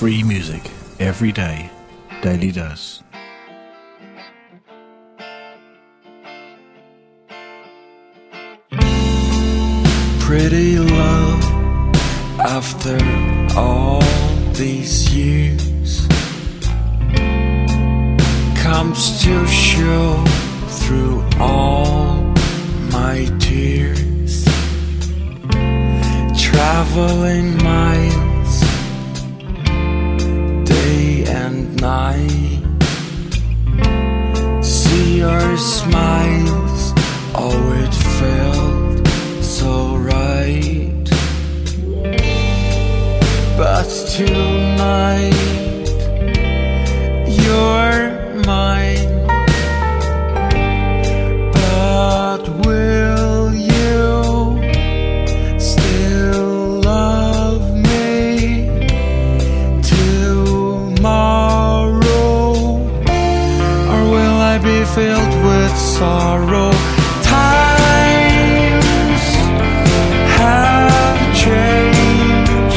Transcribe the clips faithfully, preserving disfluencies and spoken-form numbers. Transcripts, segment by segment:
free music every day, Daily Dose. Pretty love, after all these years, comes to show through all my tears, traveling miles, day and night, see your smiles, oh it felt so right, but tonight you're mine. But will you still love me tomorrow, or will I be filled with sorrow? Times have changed,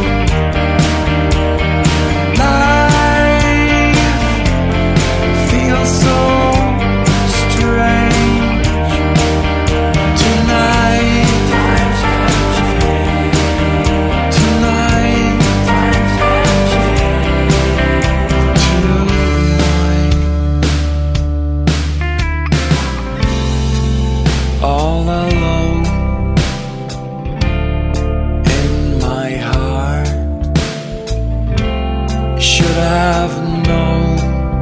life feels so strange tonight. Tonight, tonight, all alone in my heart, should have known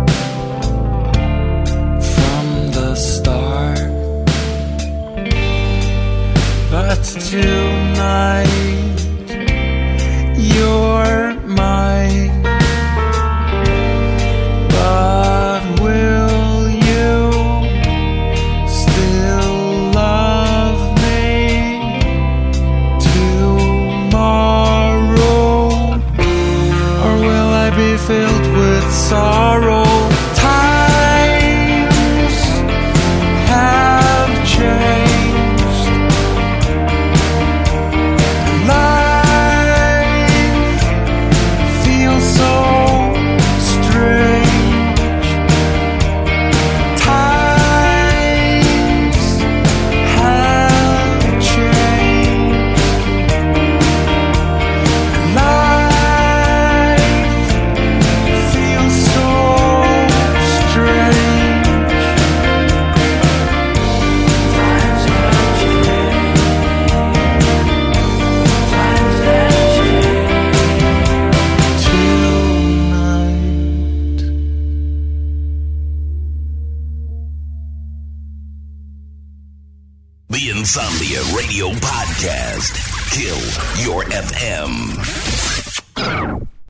from the start, but tonight you're mine. But will you still love me tomorrow, or will I be filled with sorrow? Times have changed, life feels so strange. Times have changed, life feels so strange. Times have changed, times have changed tonight. The Insomnia Radio Podcast. Kill Your F M.